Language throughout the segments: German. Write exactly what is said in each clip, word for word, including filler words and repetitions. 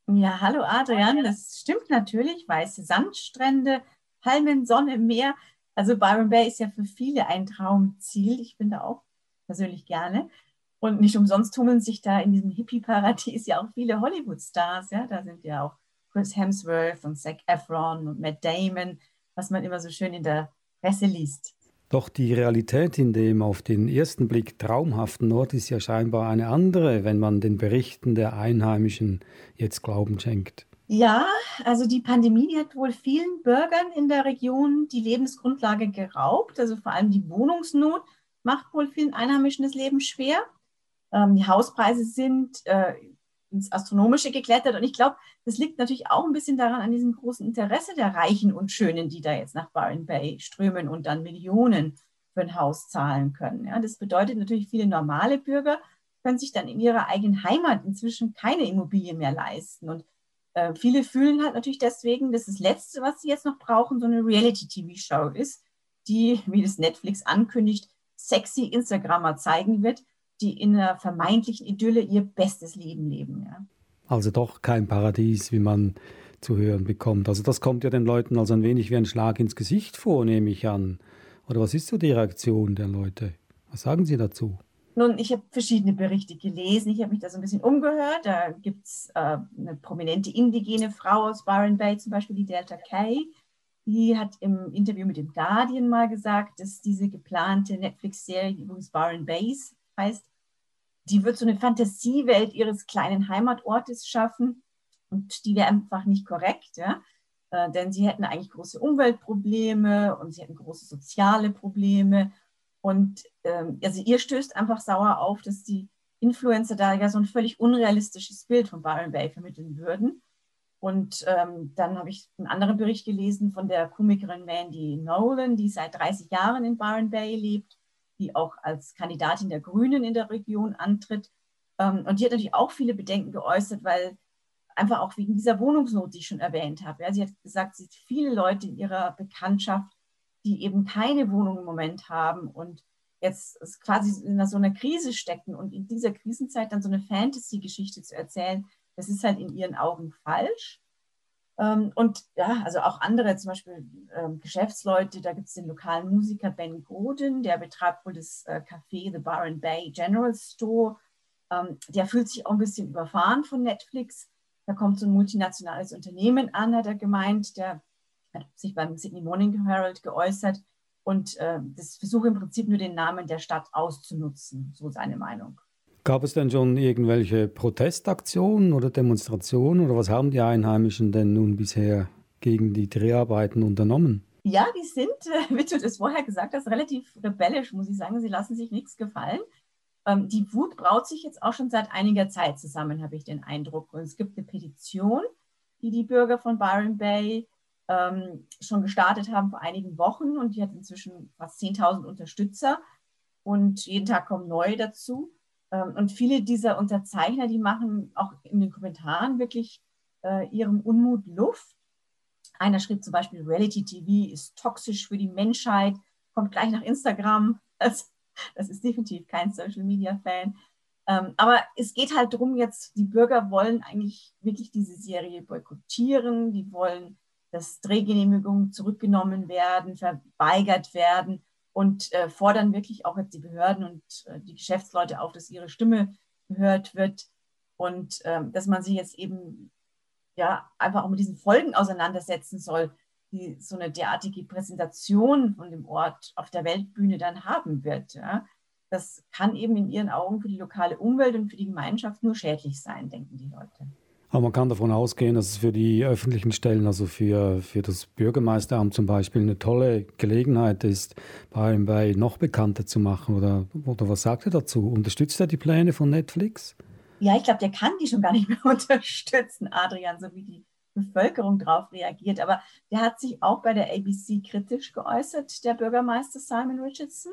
Ja, hallo Adrian, das stimmt natürlich. Weiße Sandstrände, Palmen, Sonne, Meer. Also Byron Bay ist ja für viele ein Traumziel. Ich bin da auch persönlich gerne. Und nicht umsonst tummeln sich da in diesem Hippie-Paradies ja auch viele Hollywood-Stars. Ja, da sind ja auch Chris Hemsworth und Zac Efron und Matt Damon, was man immer so schön in der Presse liest. Doch die Realität in dem auf den ersten Blick traumhaften Ort ist ja scheinbar eine andere, wenn man den Berichten der Einheimischen jetzt Glauben schenkt. Ja, also die Pandemie, die hat wohl vielen Bürgern in der Region die Lebensgrundlage geraubt. Also vor allem die Wohnungsnot macht wohl vielen Einheimischen das Leben schwer. Ähm, die Hauspreise sind äh, ins Astronomische geklettert. Und ich glaube, das liegt natürlich auch ein bisschen daran, an diesem großen Interesse der Reichen und Schönen, die da jetzt nach Byron Bay strömen und dann Millionen für ein Haus zahlen können. Ja, das bedeutet natürlich, viele normale Bürger können sich dann in ihrer eigenen Heimat inzwischen keine Immobilie mehr leisten. Und äh, viele fühlen halt natürlich deswegen, dass das Letzte, was sie jetzt noch brauchen, so eine Reality-T V-Show ist, die, wie das Netflix ankündigt, sexy Instagrammer zeigen wird, die in einer vermeintlichen Idylle ihr bestes Leben leben. Ja. Also doch kein Paradies, wie man zu hören bekommt. Also das kommt ja den Leuten also ein wenig wie ein Schlag ins Gesicht vor, nehme ich an. Oder was ist so die Reaktion der Leute? Was sagen Sie dazu? Nun, ich habe verschiedene Berichte gelesen. Ich habe mich da so ein bisschen umgehört. Da gibt es äh, eine prominente indigene Frau aus Byron Bay, zum Beispiel die Delta Kay. Die hat im Interview mit dem Guardian mal gesagt, dass diese geplante Netflix-Serie, die übrigens Byron Bays heißt, die wird so eine Fantasiewelt ihres kleinen Heimatortes schaffen. Und die wäre einfach nicht korrekt, ja. Äh, denn sie hätten eigentlich große Umweltprobleme und sie hätten große soziale Probleme. Und ähm, also ihr stößt einfach sauer auf, dass die Influencer da ja so ein völlig unrealistisches Bild von Byron Bay vermitteln würden. Und ähm, dann habe ich einen anderen Bericht gelesen von der Komikerin Mandy Nolan, die seit dreißig Jahren in Byron Bay lebt, die auch als Kandidatin der Grünen in der Region antritt. Ähm, und die hat natürlich auch viele Bedenken geäußert, weil einfach auch wegen dieser Wohnungsnot, die ich schon erwähnt habe. Ja, sie hat gesagt, sie hat viele Leute in ihrer Bekanntschaft, die eben keine Wohnung im Moment haben und jetzt quasi in so einer Krise stecken und in dieser Krisenzeit dann so eine Fantasy-Geschichte zu erzählen, das ist halt in ihren Augen falsch. Ähm, und ja, also auch andere, zum Beispiel ähm, Geschäftsleute, da gibt es den lokalen Musiker Ben Godin, der betreibt wohl das äh, Café The Byron Bay General Store. Ähm, der fühlt sich auch ein bisschen überfahren von Netflix. Da kommt so ein multinationales Unternehmen an, hat er gemeint, der hat sich beim Sydney Morning Herald geäußert und äh, das versuche im Prinzip nur den Namen der Stadt auszunutzen, so seine Meinung. Gab es denn schon irgendwelche Protestaktionen oder Demonstrationen oder was haben die Einheimischen denn nun bisher gegen die Dreharbeiten unternommen? Ja, die sind, äh, wie du das vorher gesagt hast, relativ rebellisch, muss ich sagen. Sie lassen sich nichts gefallen. Ähm, die Wut braut sich jetzt auch schon seit einiger Zeit zusammen, habe ich den Eindruck. Und es gibt eine Petition, die die Bürger von Byron Bay ähm, schon gestartet haben vor einigen Wochen und die hat inzwischen fast zehntausend Unterstützer und jeden Tag kommen neue dazu. Ähm, und viele dieser Unterzeichner, die machen auch in den Kommentaren wirklich äh, ihrem Unmut Luft. Einer schrieb zum Beispiel, Reality-T V ist toxisch für die Menschheit, kommt gleich nach Instagram. Das, das ist definitiv kein Social-Media-Fan. Ähm, aber es geht halt darum, jetzt, die Bürger wollen eigentlich wirklich diese Serie boykottieren, die wollen, dass Drehgenehmigungen zurückgenommen werden, verweigert werden und äh, fordern wirklich auch jetzt die Behörden und äh, die Geschäftsleute auf, dass ihre Stimme gehört wird und ähm, dass man sich jetzt eben ja, einfach auch mit diesen Folgen auseinandersetzen soll, die so eine derartige Präsentation von dem Ort auf der Weltbühne dann haben wird. Ja. Das kann eben in ihren Augen für die lokale Umwelt und für die Gemeinschaft nur schädlich sein, denken die Leute. Aber man kann davon ausgehen, dass es für die öffentlichen Stellen, also für, für das Bürgermeisteramt zum Beispiel, eine tolle Gelegenheit ist, Byron Bay noch bekannter zu machen. Oder, oder was sagt er dazu? Unterstützt er die Pläne von Netflix? Ja, ich glaube, der kann die schon gar nicht mehr unterstützen, Adrian, so wie die Bevölkerung darauf reagiert. Aber der hat sich auch bei der A B C kritisch geäußert, der Bürgermeister Simon Richardson,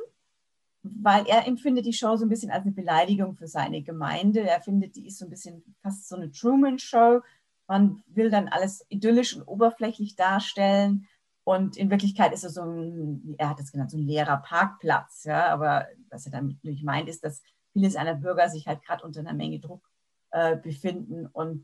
weil er empfindet die Show so ein bisschen als eine Beleidigung für seine Gemeinde. Er findet, die ist so ein bisschen fast so eine Truman-Show. Man will dann alles idyllisch und oberflächlich darstellen. Und in Wirklichkeit ist es so ein, er hat es genannt, so ein leerer Parkplatz. Ja? Aber was er damit natürlich meint, ist, dass viele seiner Bürger sich halt gerade unter einer Menge Druck äh, befinden und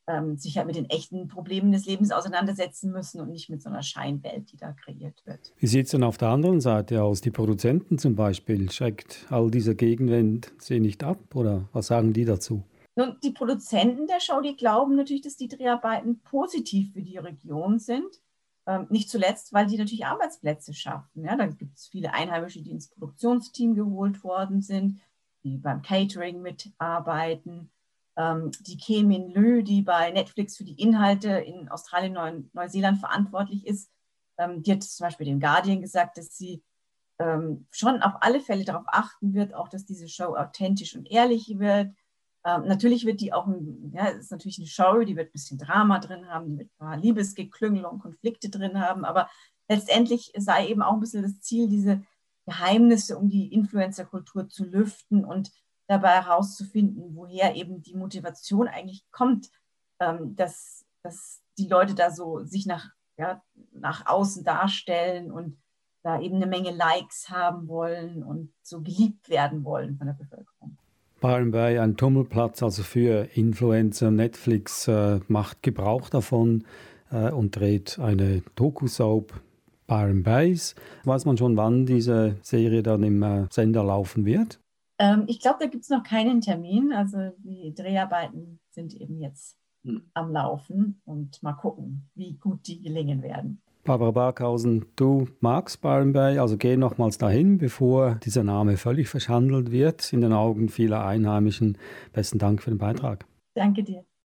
ähm, sich halt mit den echten Problemen des Lebens auseinandersetzen müssen und nicht mit so einer Scheinwelt, die da kreiert wird. Wie sieht es denn auf der anderen Seite aus? Die Produzenten zum Beispiel, schreckt all dieser Gegenwind sie nicht ab oder was sagen die dazu? Nun, die Produzenten der Show, die glauben natürlich, dass die Dreharbeiten positiv für die Region sind. Ähm, nicht zuletzt, weil die natürlich Arbeitsplätze schaffen. Ja, da gibt es viele Einheimische, die ins Produktionsteam geholt worden sind, die beim Catering mitarbeiten. Ähm, die Kemin Lö, die bei Netflix für die Inhalte in Australien und Neuseeland verantwortlich ist, ähm, die hat zum Beispiel dem Guardian gesagt, dass sie ähm, schon auf alle Fälle darauf achten wird, auch dass diese Show authentisch und ehrlich wird. Ähm, natürlich wird die auch, ja, es ist natürlich eine Show, die wird ein bisschen Drama drin haben, die wird ein paar Liebesgeklüngel und Konflikte drin haben, aber letztendlich sei eben auch ein bisschen das Ziel, diese Geheimnisse um die Influencer-Kultur zu lüften und dabei herauszufinden, woher eben die Motivation eigentlich kommt, ähm, dass, dass die Leute da so sich nach, ja, nach außen darstellen und da eben eine Menge Likes haben wollen und so geliebt werden wollen von der Bevölkerung. Byron Bay, ein Tummelplatz also für Influencer. Netflix äh, macht Gebrauch davon äh, und dreht eine Doku-Soap Byron Bays. Weiß man schon, wann diese Serie dann im äh, Sender laufen wird? Ähm, ich glaube, da gibt es noch keinen Termin. Also die Dreharbeiten sind eben jetzt hm. am Laufen und mal gucken, wie gut die gelingen werden. Barbara Barkhausen, du magst Byron Bay, also geh nochmals dahin, bevor dieser Name völlig verschandelt wird in den Augen vieler Einheimischen. Besten Dank für den Beitrag. Danke dir.